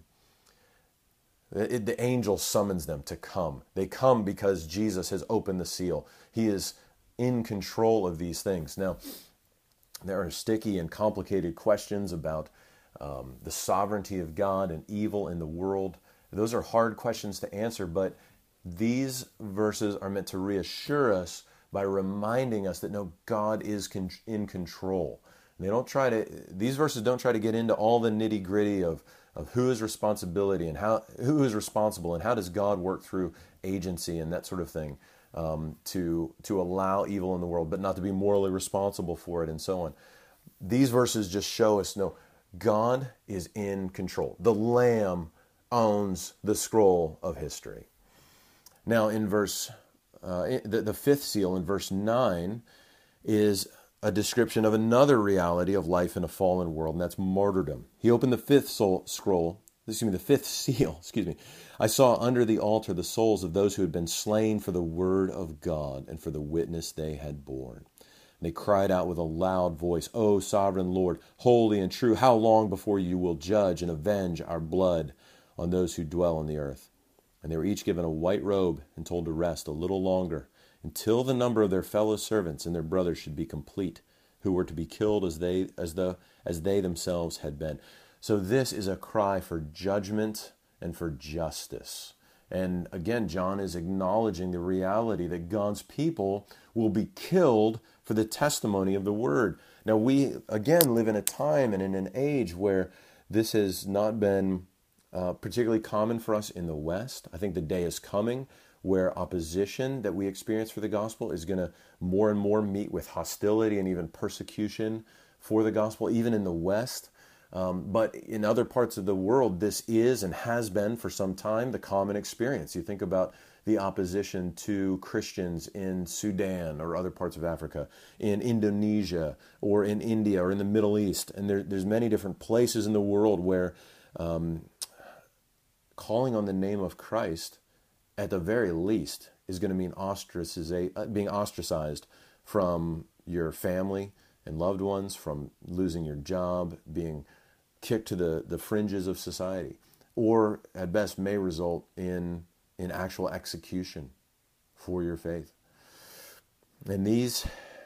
The, the angel summons them to come. They come because Jesus has opened the seal. He is in control of these things. Now, there are sticky and complicated questions about um, the sovereignty of God and evil in the world. Those are hard questions to answer, but these verses are meant to reassure us by reminding us that no, God is con- in control. They don't try to, these verses don't try to get into all the nitty gritty of, of who is responsibility and how, who is responsible and how does God work through agency and that sort of thing. Um, to to allow evil in the world, but not to be morally responsible for it, and so on. These verses just show us, no, God is in control. The Lamb owns the scroll of history. Now, in verse, uh, the, the fifth seal, in verse nine, is a description of another reality of life in a fallen world, and that's martyrdom. He opened the fifth soul, scroll, excuse me, the fifth seal, excuse me. I saw under the altar the souls of those who had been slain for the word of God and for the witness they had borne. And they cried out with a loud voice, O sovereign Lord, holy and true, how long before you will judge and avenge our blood on those who dwell on the earth? And they were each given a white robe and told to rest a little longer, until the number of their fellow servants and their brothers should be complete, who were to be killed as they as the as they themselves had been. So this is a cry for judgment and for justice. And again, John is acknowledging the reality that God's people will be killed for the testimony of the word. Now we, again, live in a time and in an age where this has not been uh, particularly common for us in the West. I think the day is coming where opposition that we experience for the gospel is going to more and more meet with hostility and even persecution for the gospel, even in the West. Um, but in other parts of the world, this is and has been for some time the common experience. You think about the opposition to Christians in Sudan or other parts of Africa, in Indonesia or in India or in the Middle East. And there, there's many different places in the world where um, calling on the name of Christ, at the very least, is going to mean ostraciza- being ostracized from your family and loved ones, from losing your job, being kicked to the, the fringes of society, or at best may result in, in actual execution for your faith. And these,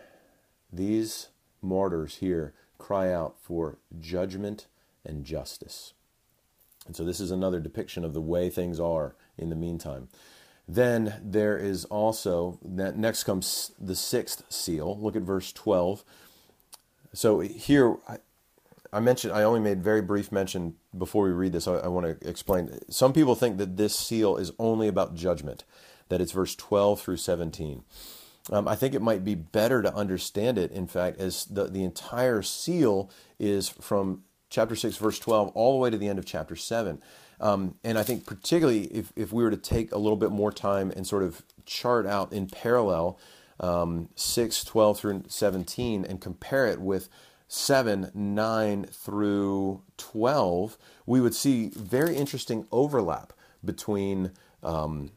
these martyrs here cry out for judgment and justice. And so this is another depiction of the way things are in the meantime. Then there is also, next comes the sixth seal. Look at verse twelve. So here, I, I mentioned, I only made very brief mention before we read this. I, I want to explain. Some people think that this seal is only about judgment, that it's verse twelve through seventeen. Um, I think it might be better to understand it, in fact, as the, the entire seal is from chapter six, verse twelve, all the way to the end of chapter seven. Um, and I think particularly if, if we were to take a little bit more time and sort of chart out in parallel um, six, twelve through seventeen and compare it with seven, nine through twelve, we would see very interesting overlap between um,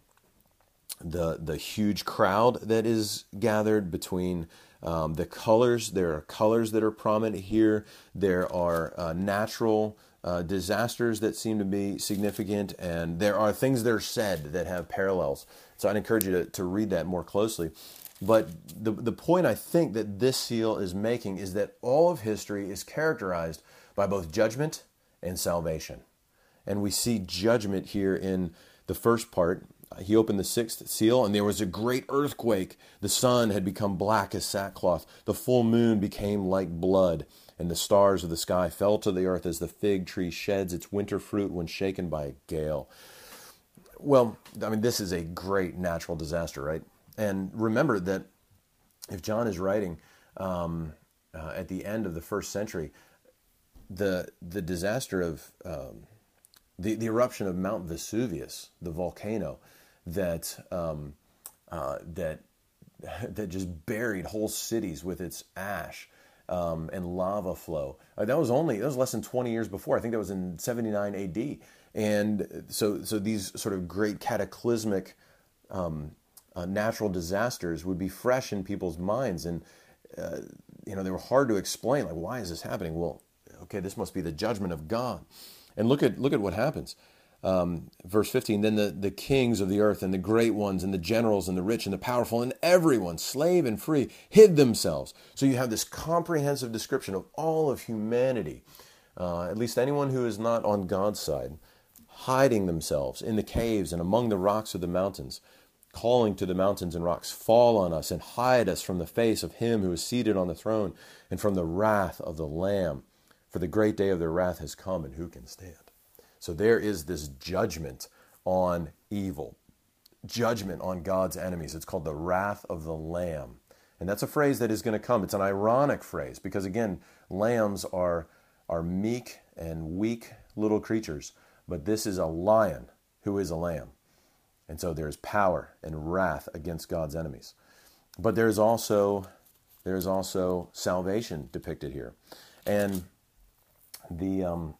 the the huge crowd that is gathered, between um, the colors. There are colors that are prominent here. There are uh, natural uh, disasters that seem to be significant, and there are things that are said that have parallels. So I'd encourage you to, to read that more closely. But the the point I think that this seal is making is that all of history is characterized by both judgment and salvation. And we see judgment here in the first part. He opened the sixth seal, and there was a great earthquake. The sun had become black as sackcloth. The full moon became like blood, and the stars of the sky fell to the earth as the fig tree sheds its winter fruit when shaken by a gale. Well, I mean, this is a great natural disaster, right? And remember that if John is writing um, uh, at the end of the first century, the the disaster of um, the the eruption of Mount Vesuvius, the volcano that um, uh, that that just buried whole cities with its ash um, and lava flow. Uh, that was only that was less than twenty years before. I think that was in seventy-nine A D. And so so these sort of great cataclysmic um, uh, natural disasters would be fresh in people's minds, and uh, you know they were hard to explain. Like, why is this happening? Well, okay, this must be the judgment of God. And look at look at what happens. Um, verse fifteen, then the, the kings of the earth and the great ones and the generals and the rich and the powerful and everyone, slave and free, hid themselves. So you have this comprehensive description of all of humanity, uh, at least anyone who is not on God's side, hiding themselves in the caves and among the rocks of the mountains, calling to the mountains and rocks, fall on us and hide us from the face of him who is seated on the throne and from the wrath of the Lamb. For the great day of their wrath has come, and who can stand? So there is this judgment on evil, judgment on God's enemies. It's called the wrath of the Lamb. And that's a phrase that is going to come. It's an ironic phrase because, again, lambs are, are meek and weak little creatures. But this is a lion who is a lamb. And so there's power and wrath against God's enemies. But there's also, there's also salvation depicted here. And the um,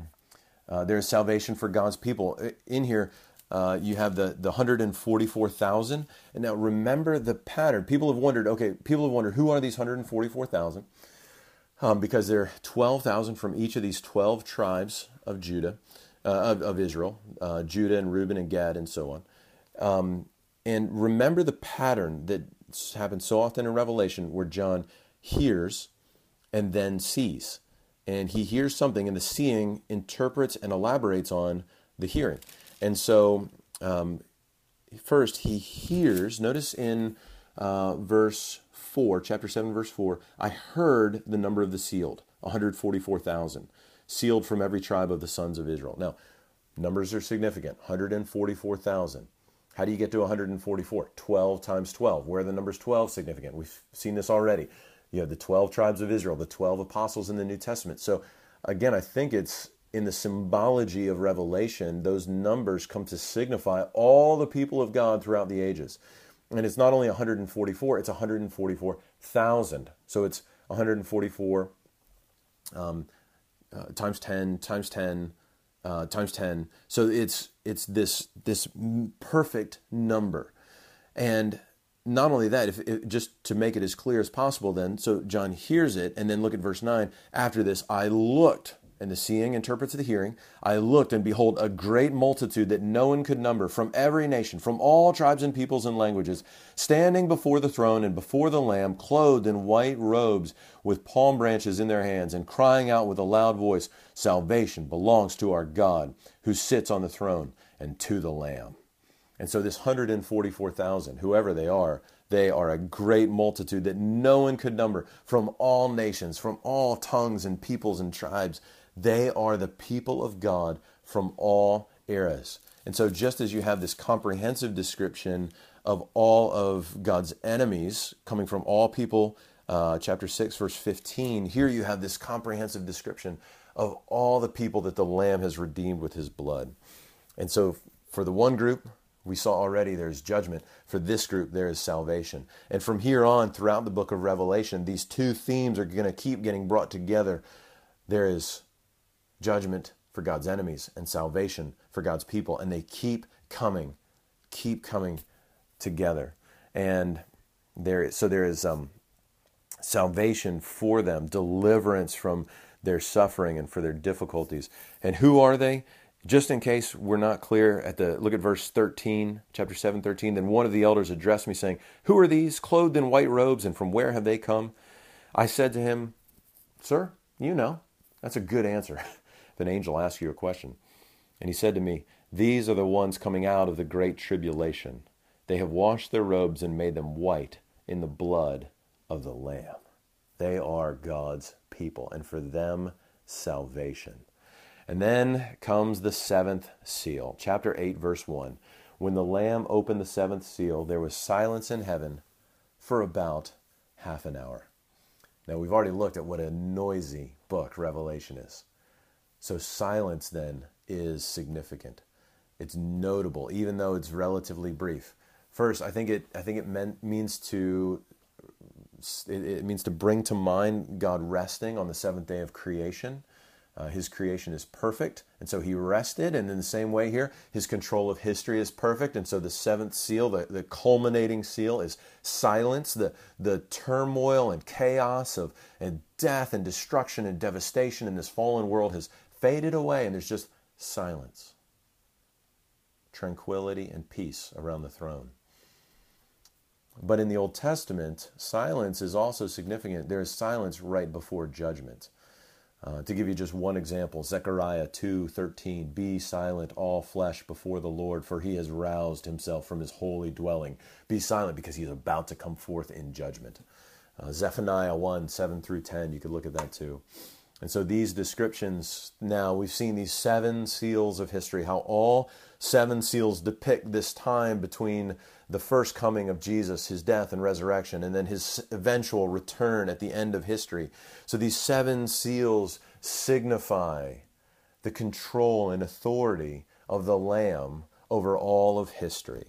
uh, there's salvation for God's people. In here, uh, you have the, the one hundred forty-four thousand. And now remember the pattern. People have wondered, okay, people have wondered, who are these one hundred forty-four thousand? Um, because there are twelve thousand from each of these twelve tribes of Judah, uh, of, of Israel, uh, Judah and Reuben and Gad and so on. Um, and remember the pattern that happens so often in Revelation where John hears and then sees. And he hears something, and the seeing interprets and elaborates on the hearing. And so, um, first, he hears. Notice in uh, verse four, chapter seven, verse four, I heard the number of the sealed, one hundred forty-four thousand, sealed from every tribe of the sons of Israel. Now, numbers are significant, one hundred forty-four thousand. How do you get to one hundred forty-four? twelve times twelve. Where are the numbers twelve significant? We've seen this already. You have the twelve tribes of Israel, the twelve apostles in the New Testament. So again, I think it's in the symbology of Revelation, those numbers come to signify all the people of God throughout the ages. And it's not only one hundred forty-four, it's one hundred forty-four thousand. So it's one hundred forty-four um, uh, times ten, times ten, uh, times ten. So it's it's this this perfect number. And not only that, if, if just to make it as clear as possible then, so John hears it, and then look at verse nine. After this, I looked, and the seeing interprets the hearing. I looked, and behold, a great multitude that no one could number, from every nation, from all tribes and peoples and languages, standing before the throne and before the Lamb, clothed in white robes, with palm branches in their hands, and crying out with a loud voice, Salvation belongs to our God, who sits on the throne, and to the Lamb. And so this one hundred forty-four thousand, whoever they are, they are a great multitude that no one could number, from all nations, from all tongues and peoples and tribes. They are the people of God from all eras. And so just as you have this comprehensive description of all of God's enemies coming from all people, uh, chapter six, verse fifteen, here you have this comprehensive description of all the people that the Lamb has redeemed with his blood. And so for the one group, we saw already there's judgment. For this group, there is salvation. And from here on, throughout the book of Revelation, these two themes are going to keep getting brought together. There is judgment for God's enemies and salvation for God's people. And they keep coming, keep coming together. And there, so there is um, salvation for them, deliverance from their suffering and for their difficulties. And who are they? Just in case we're not clear, at the look at verse thirteen, chapter seven, thirteen. Then one of the elders addressed me, saying, "Who are these, clothed in white robes, and from where have they come?" I said to him, "Sir, you know." That's a good answer if an angel asks you a question. And he said to me, "These are the ones coming out of the great tribulation. They have washed their robes and made them white in the blood of the Lamb." They are God's people, and for them, salvation. And then comes the seventh seal. Chapter eight, verse one. When the Lamb opened the seventh seal, there was silence in heaven for about half an hour. Now, we've already looked at what a noisy book Revelation is. So silence, then, is significant. It's notable, even though it's relatively brief. First, I think it I think it meant, means to it, it means to bring to mind God resting on the seventh day of creation. Uh, his creation is perfect, and so he rested, and in the same way here, his control of history is perfect, and so the seventh seal, the, the culminating seal, is silence. The, the turmoil and chaos of and death and destruction and devastation in this fallen world has faded away, and there's just silence, tranquility, and peace around the throne. But in the Old Testament, silence is also significant. There is silence right before judgment. Uh, to give you just one example, Zechariah two thirteen, "Be silent, all flesh, before the Lord, for he has roused himself from his holy dwelling." Be silent because he is about to come forth in judgment. Uh, Zephaniah one seven through ten, you could look at that too. And so these descriptions, now we've seen these seven seals of history, how all seven seals depict this time between the first coming of Jesus, his death and resurrection, and then his eventual return at the end of history. So these seven seals signify the control and authority of the Lamb over all of history.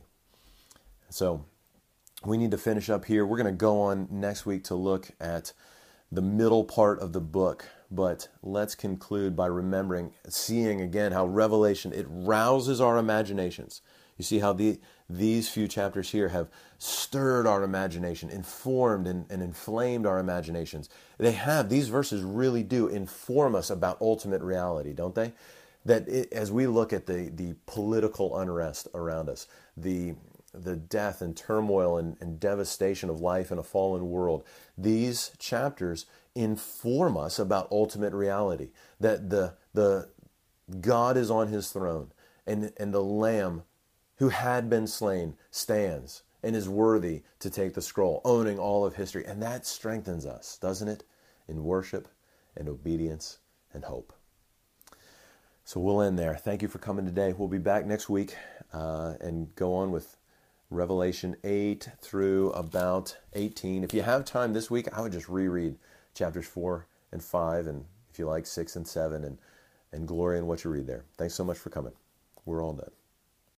So we need to finish up here. We're going to go on next week to look at the middle part of the book, but let's conclude by remembering, seeing again how Revelation, it rouses our imaginations. You see how the, these few chapters here have stirred our imagination, informed and, and inflamed our imaginations. They have, these verses really do inform us about ultimate reality, don't they? That it, as we look at the, the political unrest around us, the the death and turmoil and, and devastation of life in a fallen world, these chapters inform us about ultimate reality, that the the God is on his throne, and, and the Lamb who had been slain stands and is worthy to take the scroll, owning all of history. And that strengthens us, doesn't it, in worship and obedience and hope. So we'll end there. Thank you for coming today. We'll be back next week uh, and go on with Revelation eight through about eighteen. If you have time this week, I would just reread chapters four and five, and if you like, six and seven, and, and glory in what you read there. Thanks so much for coming. We're all done.